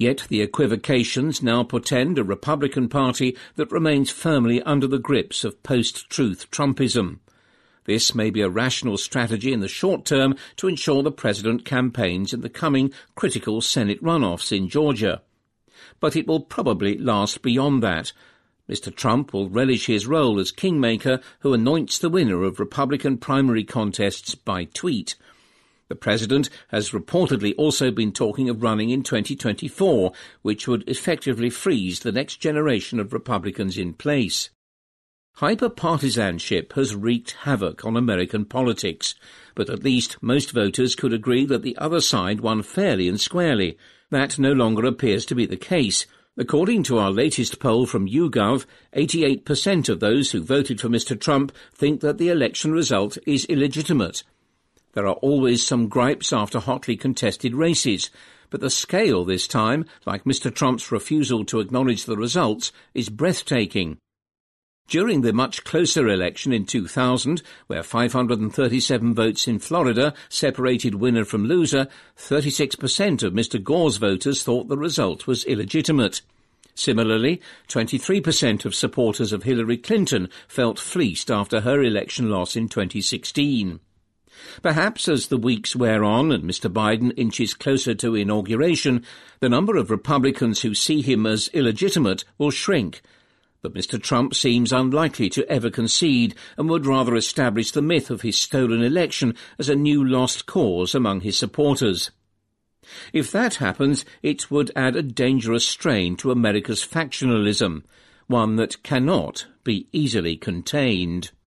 Yet the equivocations now portend a Republican Party that remains firmly under the grips of post-truth Trumpism. This may be a rational strategy in the short term to ensure the president campaigns in the coming critical Senate runoffs in Georgia. But it will probably last beyond that. Mr. Trump will relish his role as kingmaker who anoints the winner of Republican primary contests by tweet. The president has reportedly also been talking of running in 2024, which would effectively freeze the next generation of Republicans in place. Hyper-partisanship has wreaked havoc on American politics, but at least most voters could agree that the other side won fairly and squarely. That no longer appears to be the case. According to our latest poll from YouGov, 88% of those who voted for Mr. Trump think that the election result is illegitimate. There are always some gripes after hotly contested races, but the scale this time, like Mr. Trump's refusal to acknowledge the results, is breathtaking. During the much closer election in 2000, where 537 votes in Florida separated winner from loser, 36% of Mr. Gore's voters thought the result was illegitimate. Similarly, 23% of supporters of Hillary Clinton felt fleeced after her election loss in 2016. Perhaps as the weeks wear on and Mr. Biden inches closer to inauguration, the number of Republicans who see him as illegitimate will shrink. But Mr. Trump seems unlikely to ever concede and would rather establish the myth of his stolen election as a new lost cause among his supporters. If that happens, it would add a dangerous strain to America's factionalism, one that cannot be easily contained.